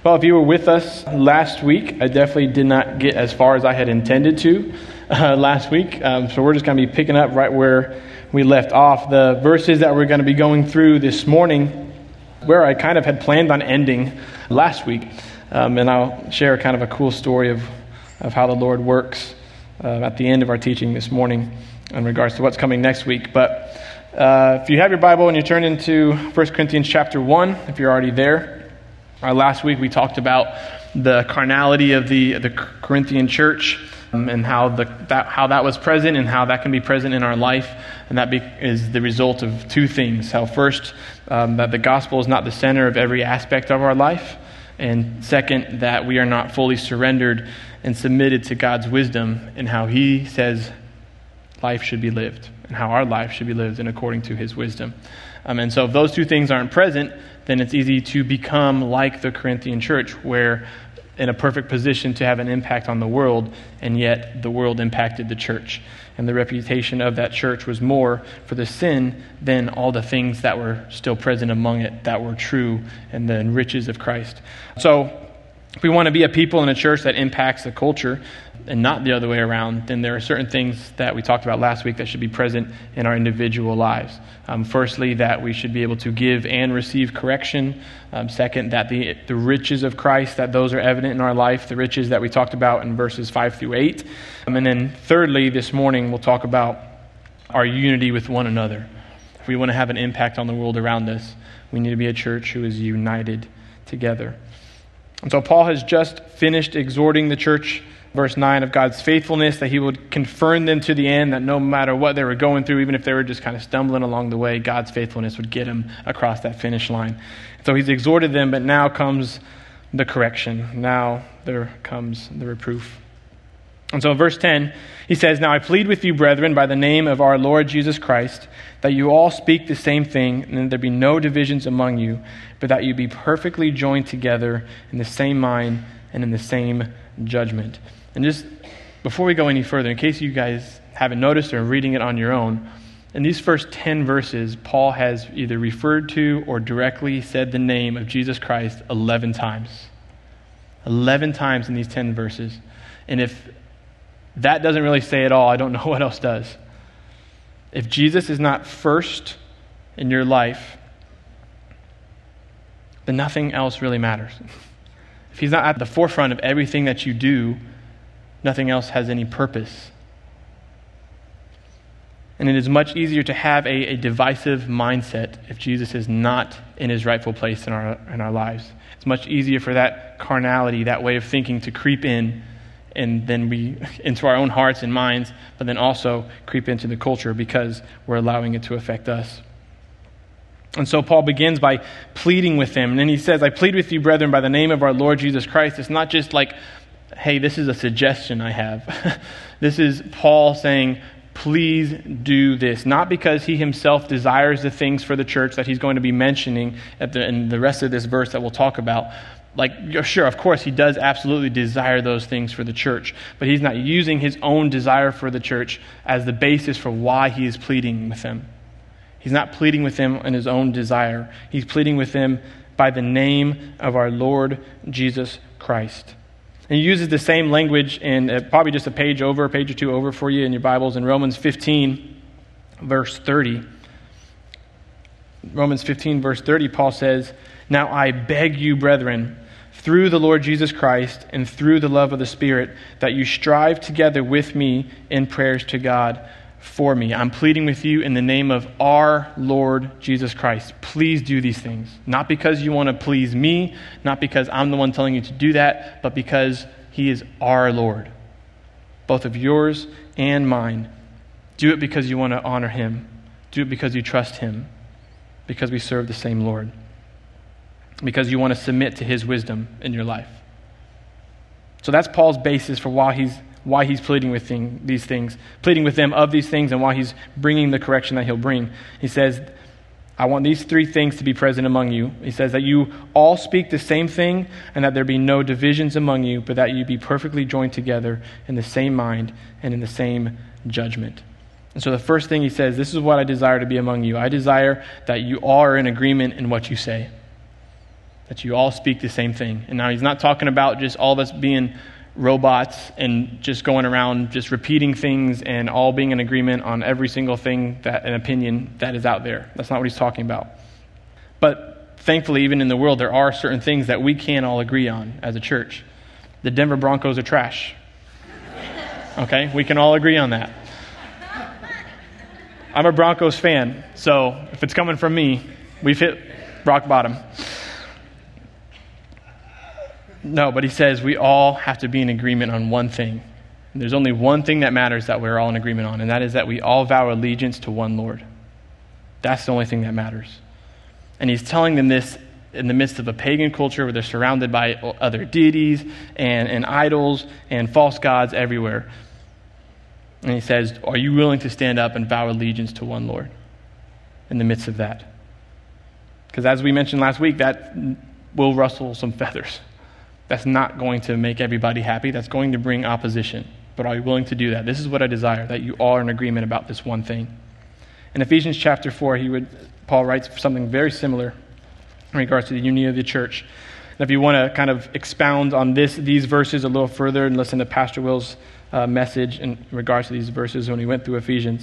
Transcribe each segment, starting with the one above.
Well, if you were with us last week, I definitely did not get as far as I had intended to last week. So we're just going to be picking up right where we left off. The verses that we're going to be going through this morning, where I kind of had planned on ending last week. And I'll share kind of a cool story of how the Lord works at the end of our teaching this morning in regards to what's coming next week. But if you have your Bible and you turn into 1 Corinthians chapter 1, if you're already there. Last week we talked about the carnality of the Corinthian church and how that was present and how that can be present in our life. And that is the result of two things. How first, that the gospel is not the center of every aspect of our life. And second, that we are not fully surrendered and submitted to God's wisdom and how He says life should be lived and how our life should be lived in according to His wisdom. And so if those two things aren't present, then it's easy to become like the Corinthian church, where in a perfect position to have an impact on the world, and yet the world impacted the church. And the reputation of that church was more for the sin than all the things that were still present among it that were true and the riches of Christ. So if we want to be a people in a church that impacts the culture and not the other way around, then there are certain things that we talked about last week that should be present in our individual lives. Firstly, that we should be able to give and receive correction. Second, that the riches of Christ, that those are evident in our life, the riches that we talked about in verses 5 through 8. And then thirdly, this morning, we'll talk about our unity with one another. If we want to have an impact on the world around us, we need to be a church who is united together. And so Paul has just finished exhorting the church, verse 9, of God's faithfulness, that He would confirm them to the end, that no matter what they were going through, even if they were just kind of stumbling along the way, God's faithfulness would get them across that finish line. So He's exhorted them, but now comes the correction. Now there comes the reproof. And so in verse 10, he says, "Now I plead with you, brethren, by the name of our Lord Jesus Christ, that you all speak the same thing, and that there be no divisions among you, but that you be perfectly joined together in the same mind and in the same judgment." And just before we go any further, in case you guys haven't noticed or are reading it on your own, in these first 10 verses, Paul has either referred to or directly said the name of Jesus Christ 11 times. 11 times in these 10 verses. And if that doesn't really say it all, I don't know what else does. If Jesus is not first in your life, then nothing else really matters. If He's not at the forefront of everything that you do, nothing else has any purpose. And it is much easier to have a divisive mindset if Jesus is not in His rightful place in our lives. It's much easier for that carnality, that way of thinking, to creep in and then into our own hearts and minds, but then also creep into the culture because we're allowing it to affect us. And so Paul begins by pleading with them. And then he says, "I plead with you, brethren, by the name of our Lord Jesus Christ." It's not just like, hey, this is a suggestion I have. This is Paul saying, please do this. Not because he himself desires the things for the church that he's going to be mentioning in the rest of this verse that we'll talk about. Like, sure, of course, he does absolutely desire those things for the church, but he's not using his own desire for the church as the basis for why he is pleading with them. He's not pleading with them in his own desire. He's pleading with them by the name of our Lord Jesus Christ. And he uses the same language in probably just a page or two over for you in your Bibles in Romans 15, verse 30. Romans 15, verse 30, Paul says, "Now I beg you, brethren, through the Lord Jesus Christ and through the love of the Spirit, that you strive together with me in prayers to God for me." I'm pleading with you in the name of our Lord Jesus Christ. Please do these things. Not because you want to please me, not because I'm the one telling you to do that, but because He is our Lord, both of yours and mine. Do it because you want to honor Him. Do it because you trust Him, because we serve the same Lord, because you want to submit to His wisdom in your life. So that's Paul's basis for why he's pleading with these things, pleading with them of these things, and why he's bringing the correction that he'll bring. He says, I want these three things to be present among you. He says that you all speak the same thing, and that there be no divisions among you, but that you be perfectly joined together in the same mind and in the same judgment. And so the first thing he says, this is what I desire to be among you. I desire that you all are in agreement in what you say. that you all speak the same thing. And now he's not talking about just all of us being robots and just going around just repeating things and all being in agreement on every single thing, that an opinion that is out there. That's not what he's talking about. But thankfully, even in the world, there are certain things that we can all agree on as a church. The Denver Broncos are trash. Okay, we can all agree on that. I'm a Broncos fan, so if it's coming from me, we've hit rock bottom. No, but he says we all have to be in agreement on one thing. And there's only one thing that matters that we're all in agreement on, and that is that we all vow allegiance to one Lord. That's the only thing that matters. And he's telling them this in the midst of a pagan culture where they're surrounded by other deities and idols and false gods everywhere. And he says, are you willing to stand up and vow allegiance to one Lord in the midst of that? Because as we mentioned last week, that will rustle some feathers. That's not going to make everybody happy. That's going to bring opposition. But are you willing to do that? This is what I desire, that you all are in agreement about this one thing. In Ephesians chapter 4, Paul writes something very similar in regards to the unity of the church. And if you want to kind of expound on these verses a little further and listen to Pastor Will's message in regards to these verses when he went through Ephesians.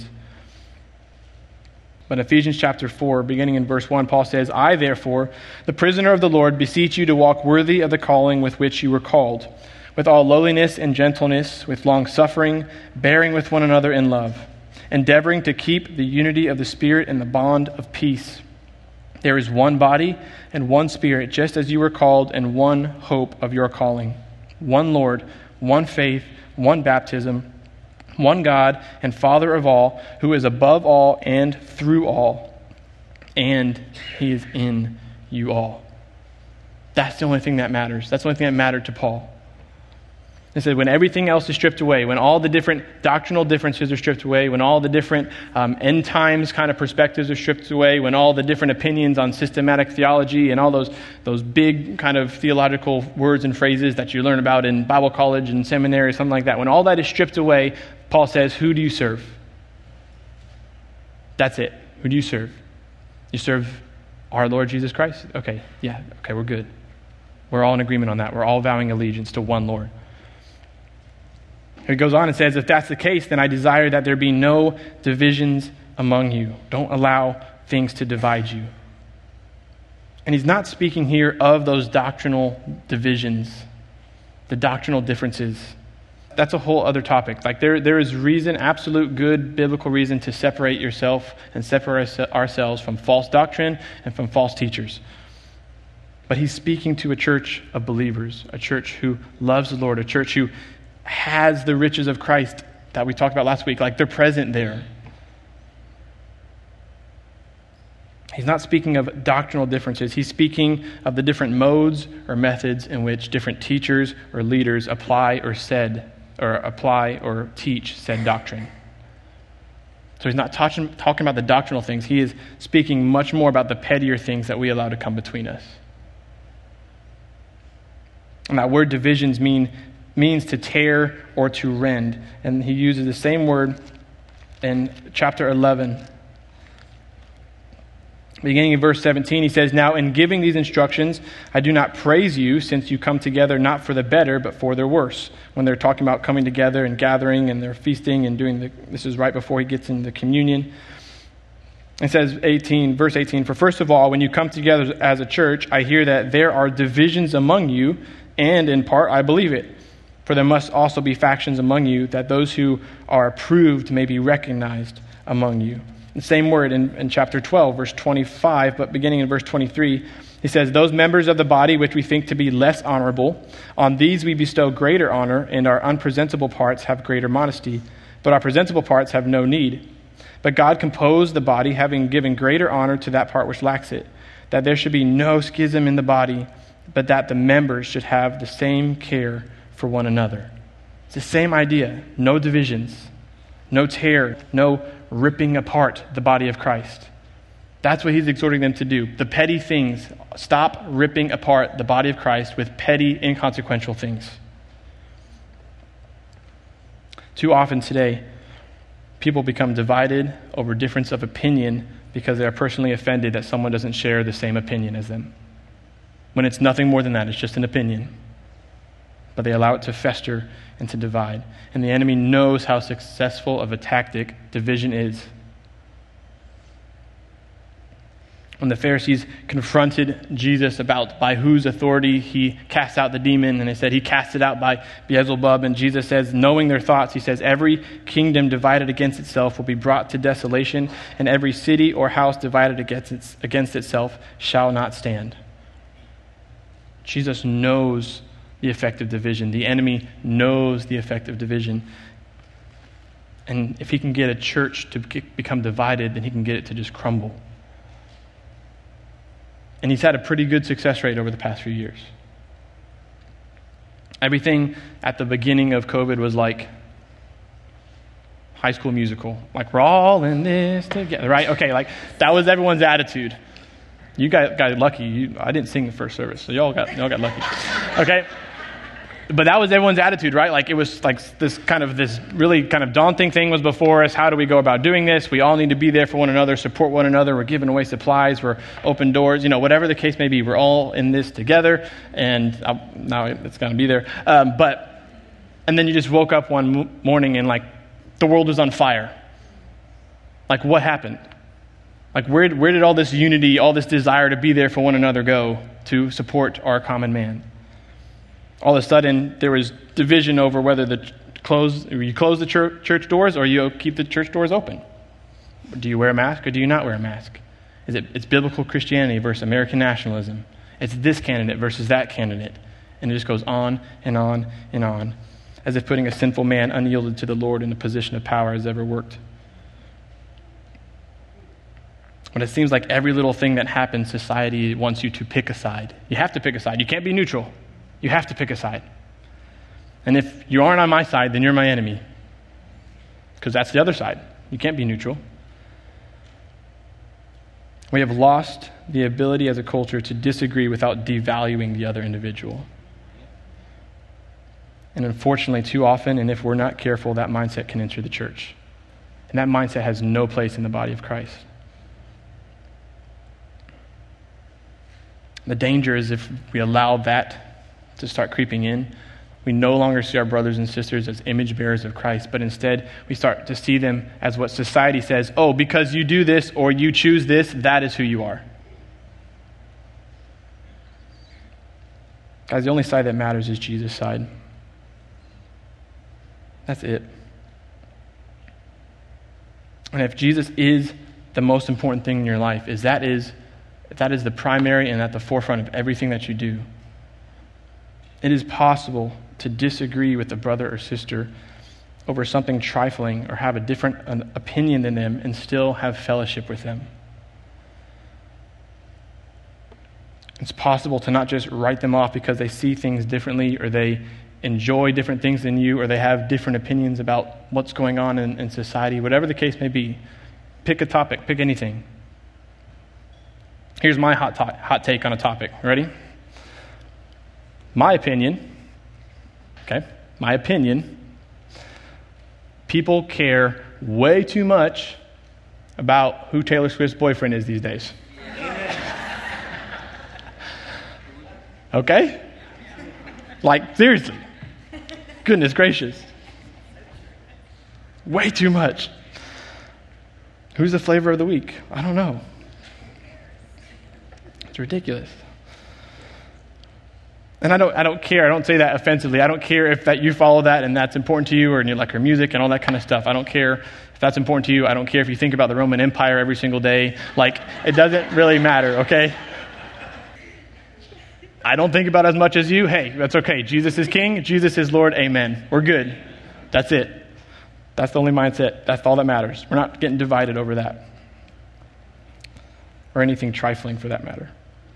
But in Ephesians chapter 4, beginning in verse 1, Paul says, I, therefore, the prisoner of the Lord, beseech you to walk worthy of the calling with which you were called, with all lowliness and gentleness, with long-suffering, bearing with one another in love, endeavoring to keep the unity of the Spirit in the bond of peace. There is one body and one Spirit, just as you were called, and one hope of your calling. One Lord, one faith, one baptism, one God and Father of all, who is above all and through all, and he is in you all. That's the only thing that matters. That's the only thing that mattered to Paul. He said when everything else is stripped away, when all the different doctrinal differences are stripped away, when all the different end times kind of perspectives are stripped away, when all the different opinions on systematic theology and all those big kind of theological words and phrases that you learn about in Bible college and seminary, something like that, when all that is stripped away, Paul says, who do you serve? That's it. Who do you serve? You serve our Lord Jesus Christ? Okay, we're good. We're all in agreement on that. We're all vowing allegiance to one Lord. He goes on and says, if that's the case, then I desire that there be no divisions among you. Don't allow things to divide you. And he's not speaking here of those doctrinal divisions, the doctrinal differences. That's a whole other topic. Like there is reason, absolute good biblical reason to separate yourself and separate ourselves from false doctrine and from false teachers. But he's speaking to a church of believers, a church who loves the Lord, a church who has the riches of Christ that we talked about last week, like they're present there. He's not speaking of doctrinal differences. He's speaking of the different modes or methods in which different teachers or leaders apply or teach said doctrine. So he's not talking about the doctrinal things. He is speaking much more about the pettier things that we allow to come between us. And that word divisions means to tear or to rend. And he uses the same word in chapter 11. Beginning in verse 17, he says, now in giving these instructions, I do not praise you, since you come together not for the better, but for the worse. When they're talking about coming together and gathering and they're feasting and this is right before he gets into communion. It says, verse 18, for first of all, when you come together as a church, I hear that there are divisions among you, and in part I believe it. For there must also be factions among you, that those who are approved may be recognized among you. The same word in chapter 12, verse 25, but beginning in verse 23, he says, those members of the body which we think to be less honorable, on these we bestow greater honor, and our unpresentable parts have greater modesty, but our presentable parts have no need. But God composed the body, having given greater honor to that part which lacks it, that there should be no schism in the body, but that the members should have the same care for one another. It's the same idea. No divisions, no tear, no ripping apart the body of Christ. That's what he's exhorting them to do. The petty things. Stop ripping apart the body of Christ with petty, inconsequential things. Too often today, people become divided over difference of opinion because they are personally offended that someone doesn't share the same opinion as them. when it's nothing more than that. It's just an opinion. But they allow it to fester and to divide. And the enemy knows how successful of a tactic division is. When the Pharisees confronted Jesus about by whose authority he cast out the demon, and they said he cast it out by Beelzebub, and Jesus says, knowing their thoughts, he says, every kingdom divided against itself will be brought to desolation, and every city or house divided against itself shall not stand. Jesus knows the effect of division. The enemy knows the effect of division. And if he can get a church to become divided, then he can get it to just crumble. And he's had a pretty good success rate over the past few years. Everything at the beginning of COVID was like High School Musical. Like, we're all in this together, right? Okay, like, that was everyone's attitude. You got lucky. I didn't sing the first service, so y'all got lucky. Okay? But that was everyone's attitude, right? Like, it was like this really kind of daunting thing was before us. How do we go about doing this? We all need to be there for one another, support one another. We're giving away supplies. We're open doors. Whatever the case may be, we're all in this together. And now it's going to be there. And then you just woke up one morning and like the world was on fire. Like, what happened? Like, where did all this unity, all this desire to be there for one another go to support our common man? All of a sudden, there was division over whether you close the church doors or you keep the church doors open. Do you wear a mask or do you not wear a mask? It's biblical Christianity versus American nationalism. It's this candidate versus that candidate. And it just goes on and on and on, as if putting a sinful man unyielded to the Lord in a position of power has ever worked. But it seems like every little thing that happens, society wants you to pick a side. You have to pick a side. You can't be neutral. You have to pick a side. And if you aren't on my side, then you're my enemy. Because that's the other side. You can't be neutral. We have lost the ability as a culture to disagree without devaluing the other individual. And unfortunately, too often, and if we're not careful, that mindset can enter the church. And that mindset has no place in the body of Christ. The danger is if we allow that to start creeping in, we no longer see our brothers and sisters as image bearers of Christ, but instead we start to see them as what society says, oh, because you do this or you choose this, that is who you are. Guys, the only side that matters is Jesus' side. That's it. And if Jesus is the most important thing in your life, if that is the primary and at the forefront of everything that you do, it is possible to disagree with a brother or sister over something trifling or have a different opinion than them and still have fellowship with them. It's possible to not just write them off because they see things differently or they enjoy different things than you or they have different opinions about what's going on in society, whatever the case may be. Pick a topic, pick anything. Here's my hot take on a topic. Ready? My opinion, people care way too much about who Taylor Swift's boyfriend is these days. Okay? Like, seriously. Goodness gracious. Way too much. Who's the flavor of the week? I don't know. It's ridiculous. And I don't care. I don't say that offensively. I don't care if that you follow that and that's important to you or you like her music and all that kind of stuff. I don't care if that's important to you. I don't care if you think about the Roman Empire every single day. Like, it doesn't really matter, okay? I don't think about it as much as you. Hey, that's okay. Jesus is King. Jesus is Lord. Amen. We're good. That's it. That's the only mindset. That's all that matters. We're not getting divided over that. Or anything trifling for that matter.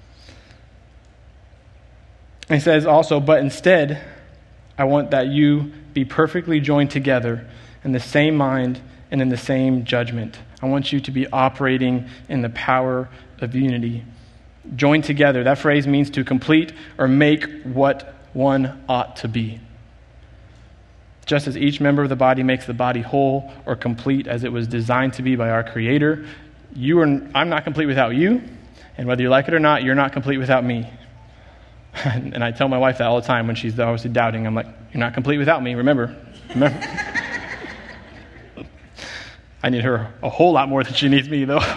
He says also, but instead, I want that you be perfectly joined together in the same mind and in the same judgment. I want you to be operating in the power of unity. Joined together, that phrase means to complete or make what one ought to be. Just as each member of the body makes the body whole or complete as it was designed to be by our Creator, I'm not complete without you, and whether you like it or not, you're not complete without me. And I tell my wife that all the time when she's obviously doubting. I'm like, you're not complete without me, remember. I need her a whole lot more than she needs me, though.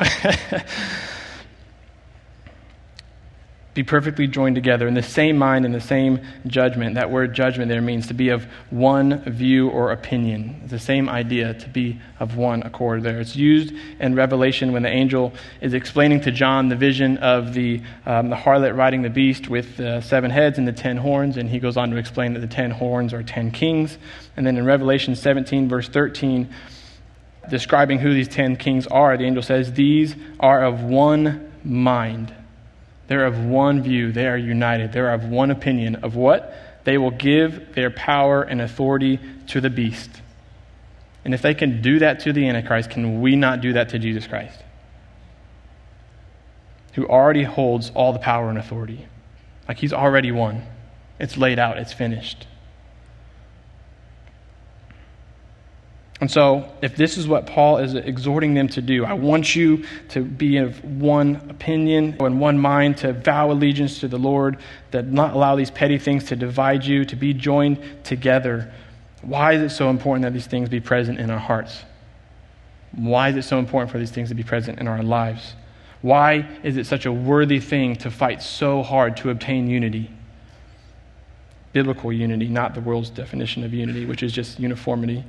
Be perfectly joined together in the same mind and the same judgment. That word judgment there means to be of one view or opinion. It's the same idea, to be of one accord there. It's used in Revelation when the angel is explaining to John the vision of the harlot riding the beast with 7 heads and the 10 horns, and he goes on to explain that the 10 horns are 10 kings. And then in Revelation 17, verse 13, describing who these 10 kings are, the angel says, these are of one mind. They're of one view. They are united. They're of one opinion of what? They will give their power and authority to the beast. And if they can do that to the Antichrist, can we not do that to Jesus Christ? Who already holds all the power and authority. Like he's already won. It's laid out. It's finished. And so, if this is what Paul is exhorting them to do, I want you to be of one opinion and one mind, to vow allegiance to the Lord, that not allow these petty things to divide you, to be joined together. Why is it so important that these things be present in our hearts? Why is it so important for these things to be present in our lives? Why is it such a worthy thing to fight so hard to obtain unity? Biblical unity, not the world's definition of unity, which is just uniformity.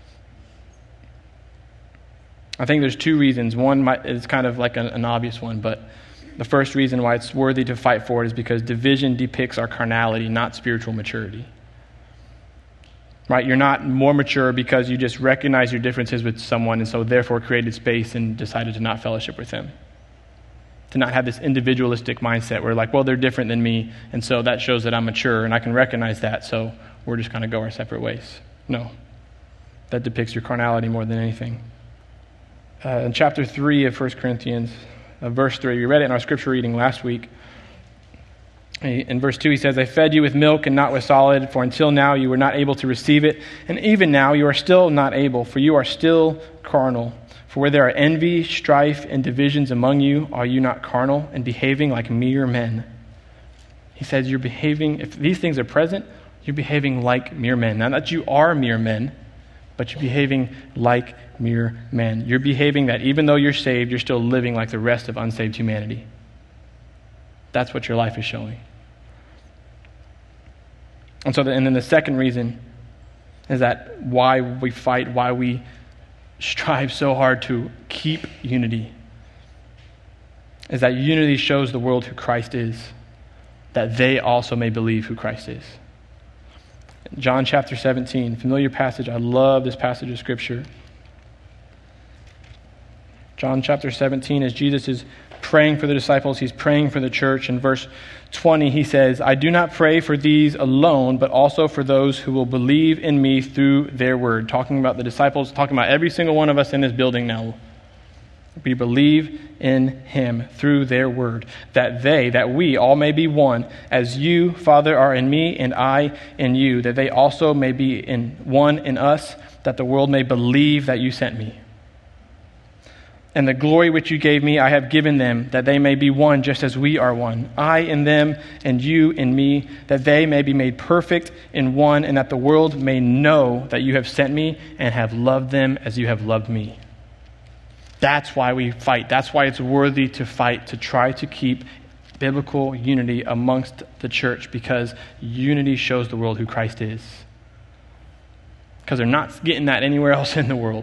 I think there's 2 reasons. One is kind of like an obvious one, but the first reason why it's worthy to fight for it is because division depicts our carnality, not spiritual maturity. Right? You're not more mature because you just recognize your differences with someone and so therefore created space and decided to not fellowship with them. To not have this individualistic mindset where like, well, they're different than me, and so that shows that I'm mature and I can recognize that, so we're just going to go our separate ways. No. That depicts your carnality more than anything. In chapter 3 of 1 Corinthians, verse 3, we read it in our scripture reading last week. In verse 2, he says, I fed you with milk and not with solid, for until now you were not able to receive it, and even now you are still not able, for you are still carnal. For where there are envy, strife, and divisions among you, are you not carnal and behaving like mere men? He says you're behaving, if these things are present, you're behaving like mere men. Not that you are mere men, but you're behaving like mere men. You're behaving that even though you're saved, you're still living like the rest of unsaved humanity. That's what your life is showing. And then the second reason is that why we fight, why we strive so hard to keep unity, is that unity shows the world who Christ is, that they also may believe who Christ is. John chapter 17, familiar passage. I love this passage of Scripture. John chapter 17, as Jesus is praying for the disciples, he's praying for the church. In verse 20, he says, I do not pray for these alone, but also for those who will believe in me through their word. Talking about the disciples, talking about every single one of us in this building now. We believe in him through their word, that we all may be one, as you, Father, are in me and I in you, that they also may be in one in us, that the world may believe that you sent me. And the glory which you gave me, I have given them, that they may be one just as we are one. I in them and you in me, that they may be made perfect in one, and that the world may know that you have sent me and have loved them as you have loved me. That's why we fight. That's why it's worthy to fight, to try to keep biblical unity amongst the church, because unity shows the world who Christ is. Because they're not getting that anywhere else in the world.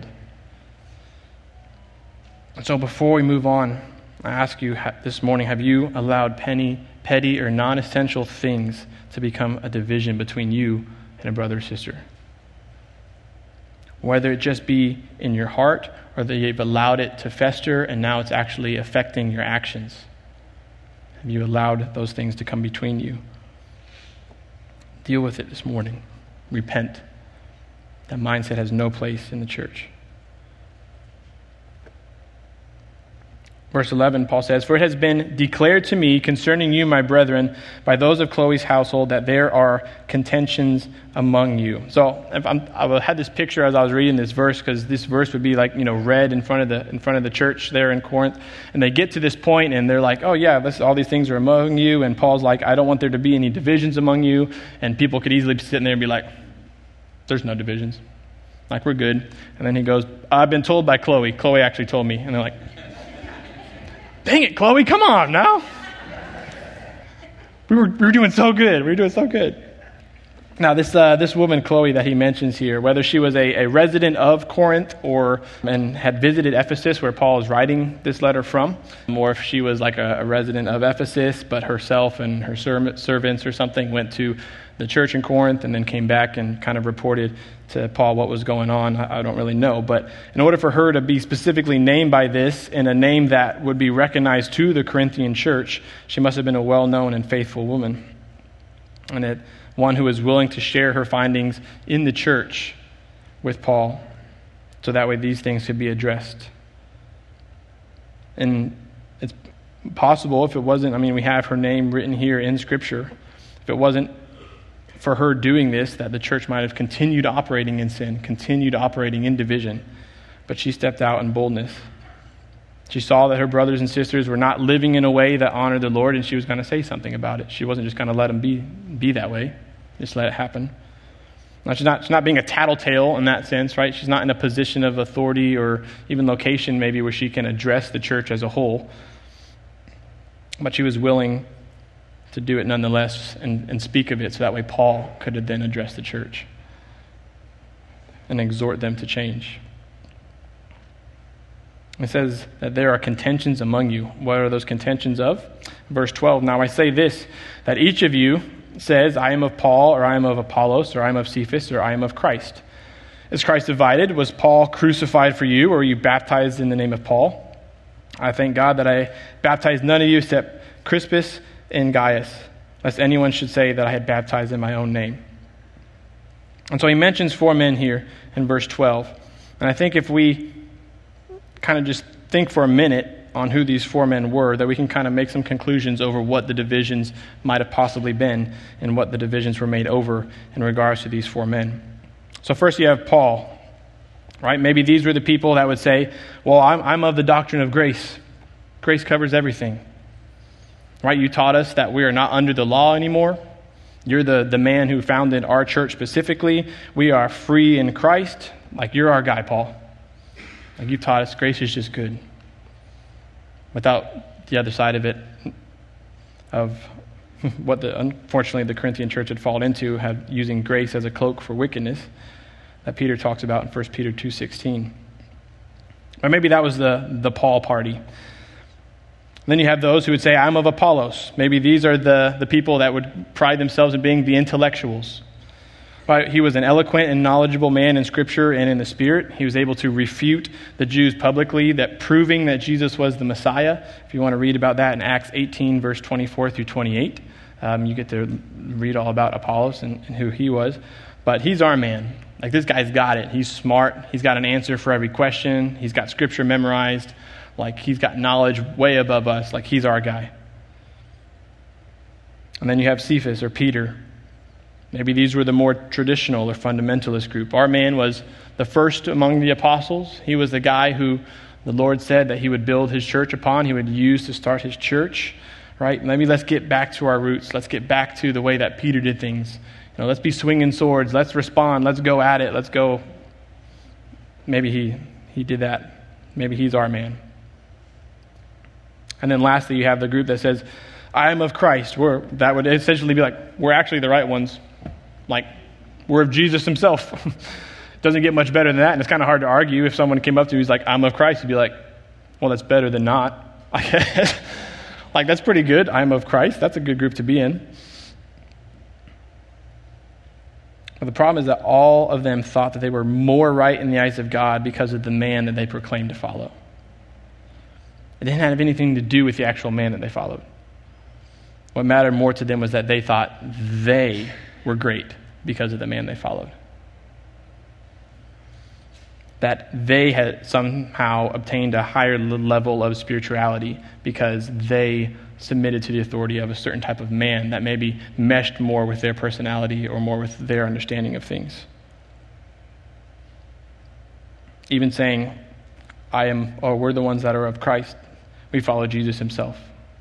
And so before we move on, I ask you this morning, have you allowed petty or non-essential things to become a division between you and a brother or sister? Whether it just be in your heart or that you've allowed it to fester and now it's actually affecting your actions. Have you allowed those things to come between you? Deal with it this morning. Repent. That mindset has no place in the church. Verse 11, Paul says, "For it has been declared to me concerning you, my brethren, by those of Chloe's household, that there are contentions among you." So I had this picture as I was reading this verse, because this verse would be like, read in front of the church there in Corinth. And they get to this point and they're like, "Oh yeah, all these things are among you." And Paul's like, "I don't want there to be any divisions among you." And people could easily be sitting there and be like, "There's no divisions. Like, we're good." And then he goes, "I've been told by Chloe. Chloe actually told me." And they're like, "Dang it, Chloe, come on now. We were doing so good. We were doing so good." Now, this woman, Chloe, that he mentions here, whether she was a resident of Corinth and had visited Ephesus, where Paul is writing this letter from, or if she was like a resident of Ephesus, but herself and her servants or something went to the church in Corinth and then came back and kind of reported to Paul what was going on, I don't really know. But in order for her to be specifically named by this, in a name that would be recognized to the Corinthian church, she must have been a well-known and faithful woman. And one who was willing to share her findings in the church with Paul, so that way these things could be addressed. And it's possible, if it wasn't, we have her name written here in Scripture, if it wasn't for her doing this, that the church might have continued operating in sin, continued operating in division. But she stepped out in boldness. She saw that her brothers and sisters were not living in a way that honored the Lord, and she was going to say something about it. She wasn't just going to let them be that way. Just let it happen. Now, she's not being a tattletale in that sense, right? She's not in a position of authority or even location maybe where she can address the church as a whole. But she was willing to do it nonetheless and speak of it, so that way Paul could have then address the church and exhort them to change. It says that there are contentions among you. What are those contentions of? Verse 12, "Now I say this, that each of you says, I am of Paul, or I am of Apollos, or I am of Cephas, or I am of Christ. Is Christ divided? Was Paul crucified for you, or were you baptized in the name of Paul? I thank God that I baptized none of you except Crispus and Gaius, lest anyone should say that I had baptized in my own name." And so he mentions 4 men here in verse 12. And I think if we kind of just think for a minute on who these 4 men were, that we can kind of make some conclusions over what the divisions might have possibly been and what the divisions were made over in regards to these 4 men. So first you have Paul, right? Maybe these were the people that would say, well, I'm of the doctrine of grace. Grace covers everything. Right? You taught us that we are not under the law anymore. You're the man who founded our church specifically. We are free in Christ. Like, you're our guy, Paul. Like, you taught us grace is just good. Without the other side of it, of what unfortunately the Corinthian church had fallen into, using grace as a cloak for wickedness, that Peter talks about in 1 Peter 2:16. Or maybe that was the Paul party. Then you have those who would say, I'm of Apollos. Maybe these are the people that would pride themselves in being the intellectuals. Right? He was an eloquent and knowledgeable man in Scripture and in the Spirit. He was able to refute the Jews publicly, that proving that Jesus was the Messiah. If you want to read about that in Acts 18, verse 24 through 28, you get to read all about Apollos and who he was. But he's our man. Like, this guy's got it. He's smart. He's got an answer for every question. He's got Scripture memorized. Like, he's got knowledge way above us. Like, he's our guy. And then you have Cephas or Peter. Maybe these were the more traditional or fundamentalist group. Our man was the first among the apostles. He was the guy who the Lord said that he would build his church upon, he would use to start his church. Right? Maybe let's get back to our roots. Let's get back to the way that Peter did things. Let's be swinging swords. Let's respond. Let's go at it. Let's go. Maybe he did that. Maybe he's our man. And then lastly, you have the group that says, I am of Christ. That would essentially be like, we're actually the right ones. Like, we're of Jesus himself. Doesn't get much better than that. And it's kind of hard to argue. If someone came up to you who's like, I'm of Christ, you'd be like, well, that's better than not. Like, that's pretty good. I'm of Christ. That's a good group to be in. But the problem is that all of them thought that they were more right in the eyes of God because of the man that they proclaimed to follow. It didn't have anything to do with the actual man that they followed. What mattered more to them was that they thought they were great because of the man they followed. that they had somehow obtained a higher level of spirituality because they submitted to the authority of a certain type of man that maybe meshed more with their personality or more with their understanding of things. Even saying, we're the ones that are of Christ. We follow Jesus himself.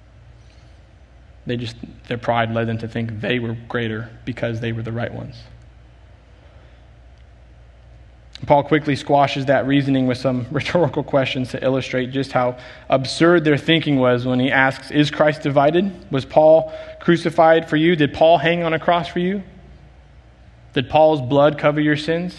Their pride led them to think they were greater because they were the right ones. Paul quickly squashes that reasoning with some rhetorical questions to illustrate just how absurd their thinking was when he asks, is Christ divided? Was Paul crucified for you? Did Paul hang on a cross for you? Did Paul's blood cover your sins?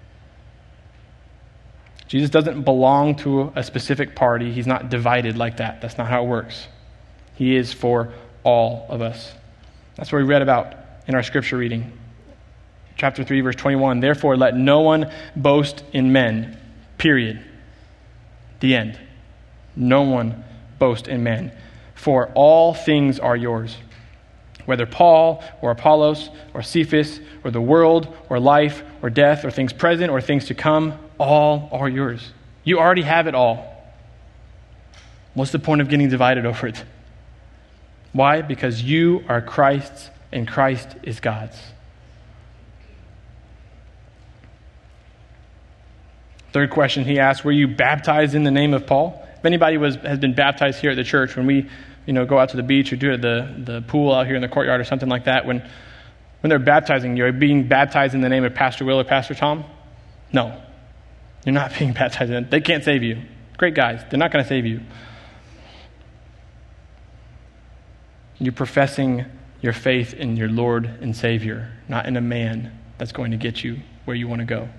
Jesus doesn't belong to a specific party. He's not divided like that. That's not how it works. He is for all of us. That's what we read about in our scripture reading. Chapter 3, verse 21. Therefore, let no one boast in men. Period. The end. No one boast in men. For all things are yours. Whether Paul or Apollos or Cephas or the world or life or death or things present or things to come, all are yours. You already have it all. What's the point of getting divided over it? Why? Because you are Christ's and Christ is God's. Third question he asked, were you baptized in the name of Paul? If anybody has been baptized here at the church, when we go out to the beach or do it at the pool out here in the courtyard or something like that, when they're baptizing, you're being baptized in the name of Pastor Will or Pastor Tom? No. You're not being baptized in. They can't save you. Great guys. They're not going to save you. You're professing your faith in your Lord and Savior, not in a man that's going to get you where you want to go.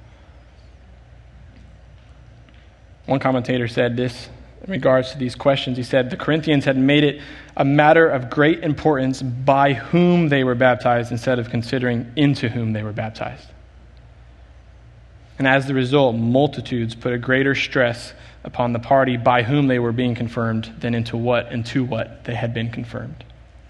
One commentator said this in regards to these questions. He said, the Corinthians had made it a matter of great importance by whom they were baptized instead of considering into whom they were baptized. And as the result, multitudes put a greater stress upon the party by whom they were being confirmed than into what and to what they had been confirmed.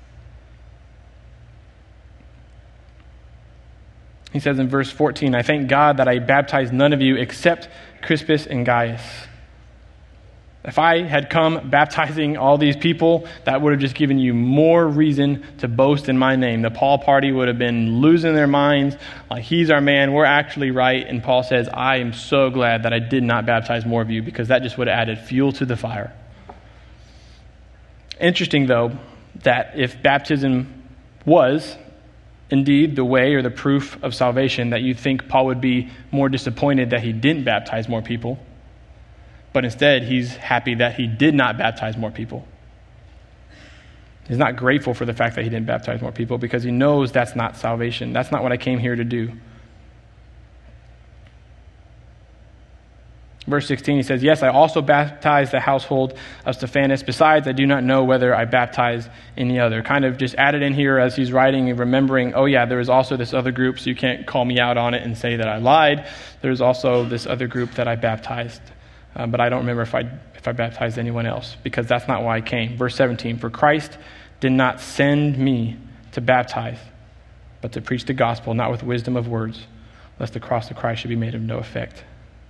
He says in verse 14, I thank God that I baptized none of you except Crispus and Gaius. If I had come baptizing all these people, that would have just given you more reason to boast in my name. The Paul party would have been losing their minds, like he's our man, we're actually right. And Paul says, I am so glad that I did not baptize more of you, because that just would have added fuel to the fire. Interesting, though, that if baptism was indeed the way or the proof of salvation, that you'd think Paul would be more disappointed that he didn't baptize more people. But instead, he's happy that he did not baptize more people. He's not grateful for the fact that he didn't baptize more people because he knows that's not salvation. That's not what I came here to do. Verse 16, he says, yes, I also baptized the household of Stephanas. Besides, I do not know whether I baptized any other. Kind of just added in here as he's writing and remembering, oh yeah, there was also this other group, so you can't call me out on it and say that I lied. There's also this other group that I baptized. But I don't remember if I baptized anyone else, because that's not why I came. Verse 17, for Christ did not send me to baptize, but to preach the gospel, not with wisdom of words, lest the cross of Christ should be made of no effect.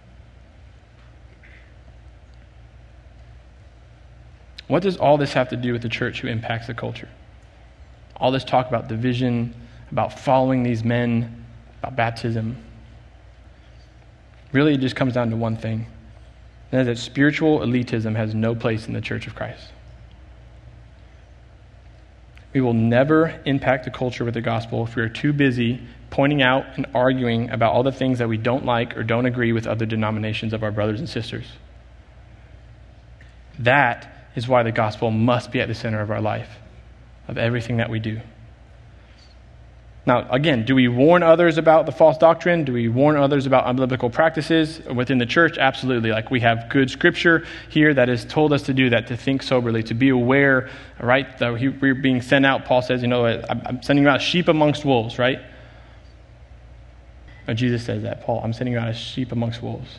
What does all this have to do with the church who impacts the culture? All this talk about division, about following these men, about baptism. Really, it just comes down to one thing. And that is that spiritual elitism has no place in the Church of Christ. We will never impact the culture with the gospel if we are too busy pointing out and arguing about all the things that we don't like or don't agree with other denominations of our brothers and sisters. That is why the gospel must be at the center of our life, of everything that we do. Now, again, do we warn others about the false doctrine? Do we warn others about unbiblical practices within the church? Absolutely. Like, we have good scripture here that has told us to do that, to think soberly, to be aware, right? That we're being sent out. Paul says, I'm sending you out as sheep amongst wolves, right? Or Jesus says that. Paul, I'm sending you out as sheep amongst wolves.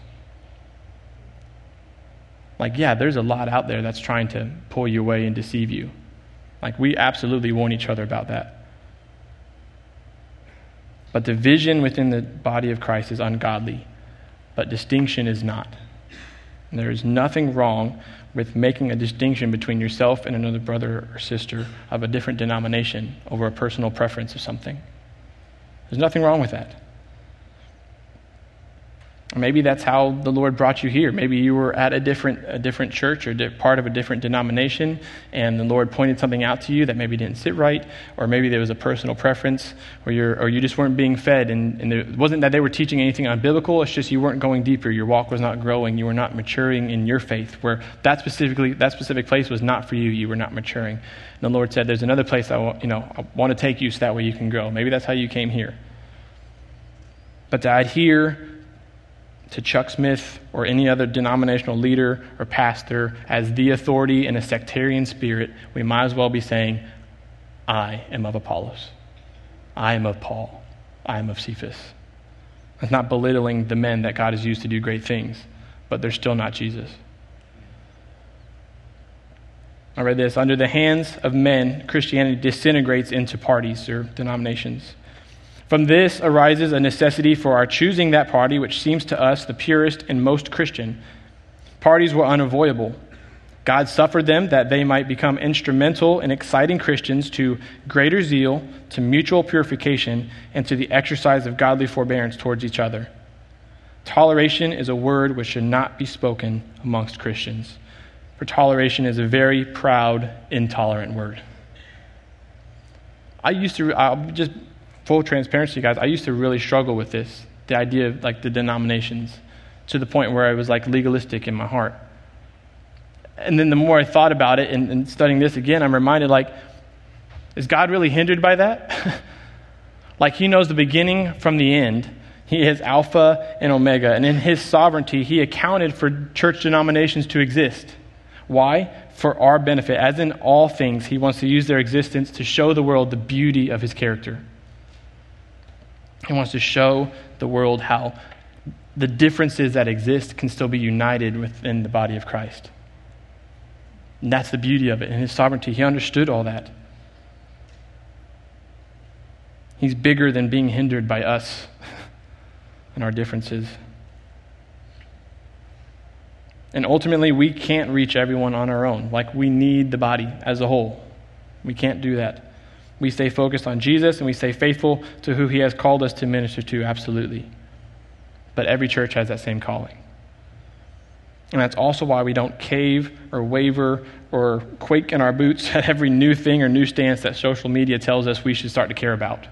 Like, yeah, there's a lot out there that's trying to pull you away and deceive you. Like, we absolutely warn each other about that. But division within the body of Christ is ungodly. but distinction is not. And there is nothing wrong with making a distinction between yourself and another brother or sister of a different denomination over a personal preference of something. There's nothing wrong with that. Maybe that's how the Lord brought you here. Maybe you were at a different church or part of a different denomination, and the Lord pointed something out to you that maybe didn't sit right, or maybe there was a personal preference, or you just weren't being fed, and it wasn't that they were teaching anything unbiblical. It's just you weren't going deeper. Your walk was not growing. You were not maturing in your faith. Where that specific place was not for you. You were not maturing. And the Lord said, "There's another place I want to take you, so that way you can grow." Maybe that's how you came here. But to adhere to Chuck Smith or any other denominational leader or pastor as the authority in a sectarian spirit, we might as well be saying, I am of Apollos. I am of Paul. I am of Cephas. It's not belittling the men that God has used to do great things, but they're still not Jesus. I read this. Under the hands of men, Christianity disintegrates into parties or denominations. From this arises a necessity for our choosing that party which seems to us the purest and most Christian. Parties were unavoidable. God suffered them that they might become instrumental in exciting Christians to greater zeal, to mutual purification, and to the exercise of godly forbearance towards each other. Toleration is a word which should not be spoken amongst Christians, for toleration is a very proud, intolerant word. I'll just full transparency, guys, I used to really struggle with this, the idea of like the denominations, to the point where I was like legalistic in my heart. And then the more I thought about it and studying this again, I'm reminded, like, is God really hindered by that? Like, he knows the beginning from the end. He is Alpha and Omega. And in his sovereignty, he accounted for church denominations to exist. Why? For our benefit. As in all things, he wants to use their existence to show the world the beauty of his character. He wants to show the world how the differences that exist can still be united within the body of Christ. And that's the beauty of it. In his sovereignty, he understood all that. He's bigger than being hindered by us and our differences. And ultimately, we can't reach everyone on our own. Like, we need the body as a whole. We can't do that. We stay focused on Jesus and we stay faithful to who he has called us to minister to, absolutely. But every church has that same calling. And that's also why we don't cave or waver or quake in our boots at every new thing or new stance that social media tells us we should start to care about.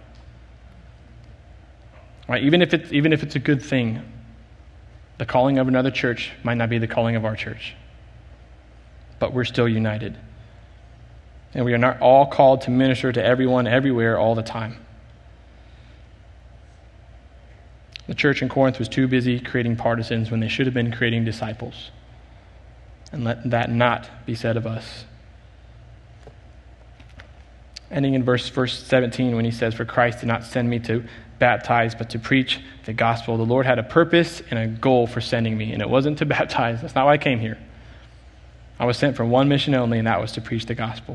Right? Even if it's a good thing, the calling of another church might not be the calling of our church. But we're still united. And we are not all called to minister to everyone, everywhere, all the time. The church in Corinth was too busy creating partisans when they should have been creating disciples. And let that not be said of us. Ending in verse 17 when he says, "For Christ did not send me to baptize, but to preach the gospel." The Lord had a purpose and a goal for sending me, and it wasn't to baptize. That's not why I came here. I was sent for one mission only, and that was to preach the gospel.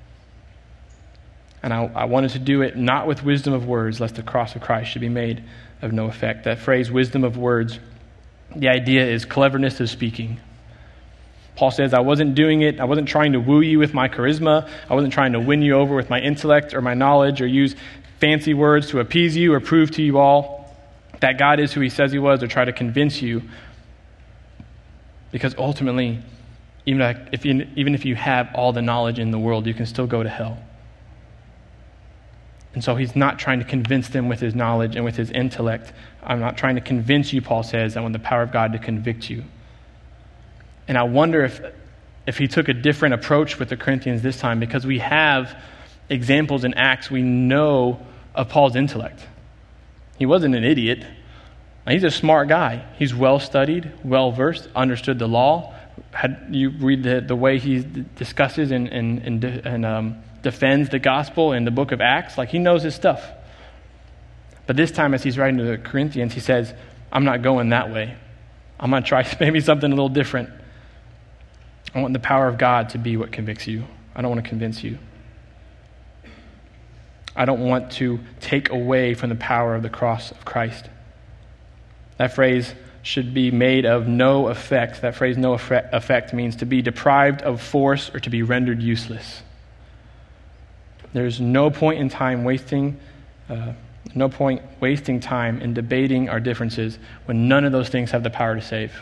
And I wanted to do it not with wisdom of words, lest the cross of Christ should be made of no effect. That phrase, wisdom of words, the idea is cleverness of speaking. Paul says, I wasn't doing it. I wasn't trying to woo you with my charisma. I wasn't trying to win you over with my intellect or my knowledge or use fancy words to appease you or prove to you all that God is who he says he was or try to convince you. Because ultimately, even if you have all the knowledge in the world, you can still go to hell. And so he's not trying to convince them with his knowledge and with his intellect. I'm not trying to convince you, Paul says, I want the power of God to convict you. And I wonder if he took a different approach with the Corinthians this time, because we have examples in Acts we know of Paul's intellect. He wasn't an idiot. He's a smart guy. He's well-studied, well-versed, understood the law. You read the way he discusses and defends the gospel in the book of Acts. Like, he knows his stuff. But this time, as he's writing to the Corinthians, he says, I'm not going that way. I'm going to try maybe something a little different. I want the power of God to be what convicts you. I don't want to convince you. I don't want to take away from the power of the cross of Christ. That phrase, should be made of no effect. That phrase, no effect, means to be deprived of force or to be rendered useless. There's no point in time wasting time in debating our differences when none of those things have the power to save.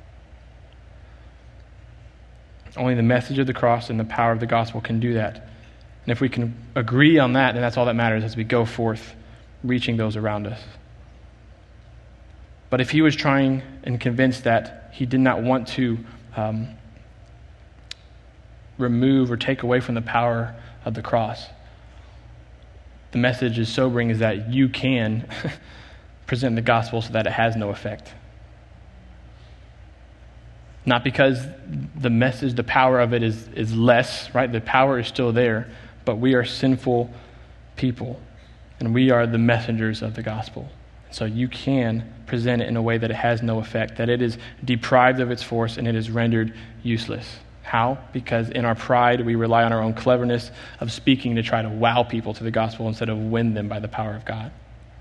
Only the message of the cross and the power of the gospel can do that. And if we can agree on that, then that's all that matters as we go forth, reaching those around us. But if he was trying and convinced that he did not want to remove or take away from the power of the cross, the message is sobering, is that you can present the gospel so that it has no effect. Not because the message, the power of it is less, right? The power is still there, but we are sinful people, and we are the messengers of the gospel. So you can present it in a way that it has no effect, that it is deprived of its force and it is rendered useless. How? Because in our pride, we rely on our own cleverness of speaking to try to wow people to the gospel instead of win them by the power of God.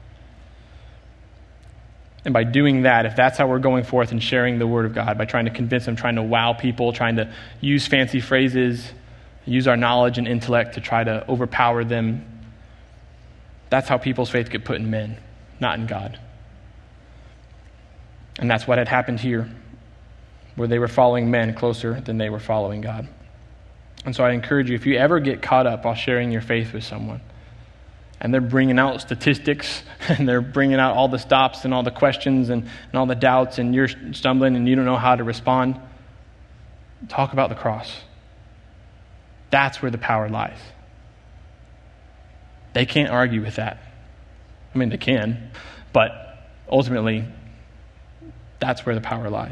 And by doing that, if that's how we're going forth and sharing the word of God, by trying to convince them, trying to wow people, trying to use fancy phrases, use our knowledge and intellect to try to overpower them, that's how people's faith get put in men, not in God. And that's what had happened here, where they were following men closer than they were following God. And so I encourage you, if you ever get caught up while sharing your faith with someone, and they're bringing out statistics, and they're bringing out all the stops and all the questions and all the doubts, and you're stumbling and you don't know how to respond, talk about the cross. That's where the power lies. They can't argue with that. I mean, they can, but ultimately, that's where the power lies.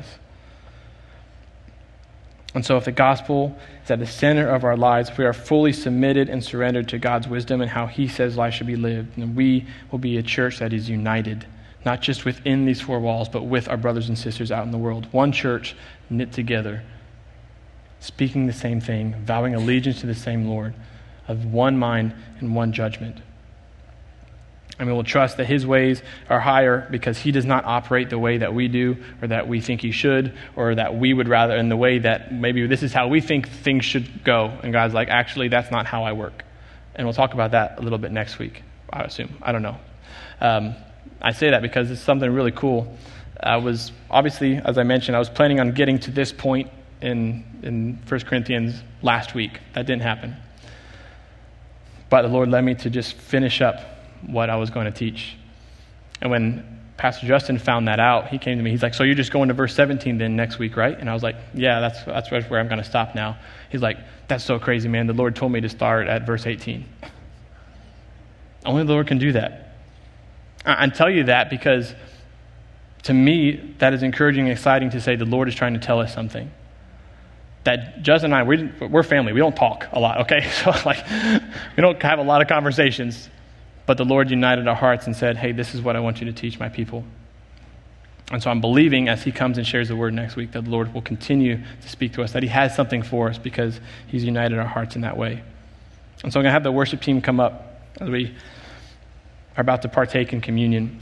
And so if the gospel is at the center of our lives, if we are fully submitted and surrendered to God's wisdom and how he says life should be lived, then we will be a church that is united, not just within these four walls, but with our brothers and sisters out in the world. One church knit together, speaking the same thing, vowing allegiance to the same Lord, of one mind and one judgment. And we will trust that his ways are higher because he does not operate the way that we do or that we think he should or that we would rather, in the way that maybe this is how we think things should go. And God's like, actually, that's not how I work. And we'll talk about that a little bit next week, I assume. I don't know. I say that because it's something really cool. I was, obviously, as I mentioned, I was planning on getting to this point in 1 Corinthians last week. That didn't happen. But the Lord led me to just finish up what I was going to teach. And when Pastor Justin found that out, he came to me. He's like, so you're just going to verse 17 then next week, right? And I was like, yeah, that's where I'm going to stop now. He's like, that's so crazy, man. The Lord told me to start at verse 18. Only the Lord can do that. I tell you that because to me, that is encouraging and exciting to say the Lord is trying to tell us something. That Justin and I, we're family. We don't talk a lot, okay? So we don't have a lot of conversations. But the Lord united our hearts and said, hey, this is what I want you to teach my people. And so I'm believing as he comes and shares the word next week that the Lord will continue to speak to us, that he has something for us because he's united our hearts in that way. And so I'm going to have the worship team come up as we are about to partake in communion.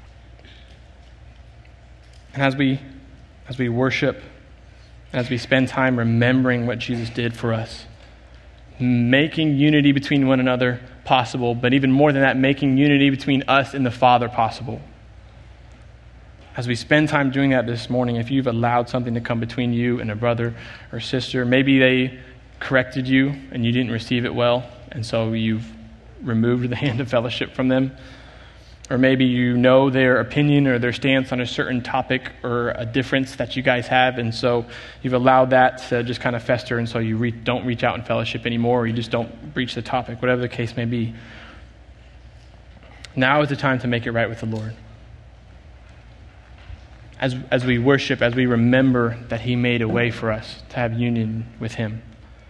And as we worship, as we spend time remembering what Jesus did for us, making unity between one another possible, but even more than that, making unity between us and the Father possible. As we spend time doing that this morning, if you've allowed something to come between you and a brother or sister, maybe they corrected you and you didn't receive it well, and so you've removed the hand of fellowship from them. Or maybe you know their opinion or their stance on a certain topic or a difference that you guys have, and so you've allowed that to just kind of fester, and so you don't reach out in fellowship anymore, or you just don't breach the topic, whatever the case may be. Now is the time to make it right with the Lord. As we worship, as we remember that he made a way for us to have union with him.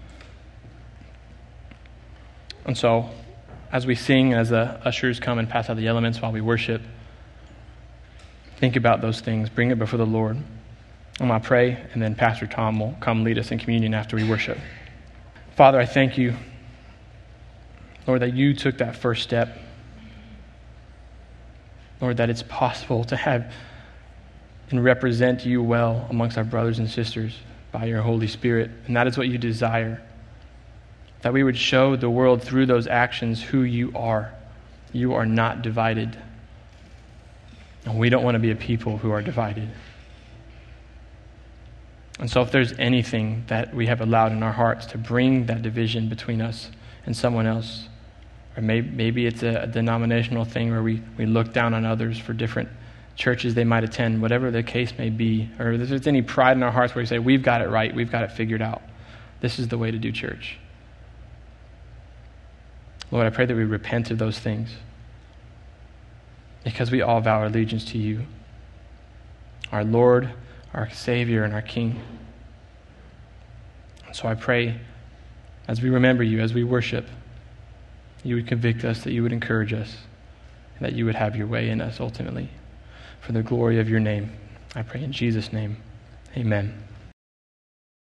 And so, as we sing, as the ushers come and pass out the elements while we worship, think about those things. Bring it before the Lord. I'm going to pray, and then Pastor Tom will come lead us in communion after we worship. Father, I thank you, Lord, that you took that first step. Lord, that it's possible to have and represent you well amongst our brothers and sisters by your Holy Spirit. And that is what you desire. That we would show the world through those actions who you are. You are not divided. And we don't want to be a people who are divided. And so if there's anything that we have allowed in our hearts to bring that division between us and someone else, or maybe it's a denominational thing where we look down on others for different churches they might attend, whatever the case may be, or if there's any pride in our hearts where we say, we've got it right, we've got it figured out. This is the way to do church. Lord, I pray that we repent of those things because we all vow allegiance to you, our Lord, our Savior, and our King. So I pray, as we remember you, as we worship, you would convict us, that you would encourage us, and that you would have your way in us ultimately. For the glory of your name, I pray in Jesus' name. Amen.